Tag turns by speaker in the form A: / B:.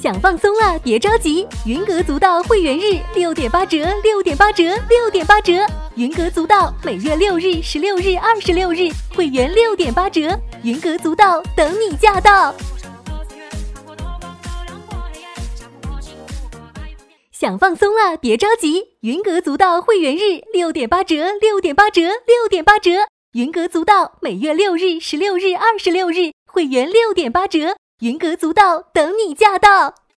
A: 想放松了别着急，云阁足道会员日6.8折，6.8折，6.8折！云阁足道每月6日、16日、26日会员6.8折，云阁足道等你驾到。想放松了别着急，云阁足道会员日6.8折，6.8折，6.8折！云阁足道每月6日、16日、26日会员6.8折，云阁足道等你驾到。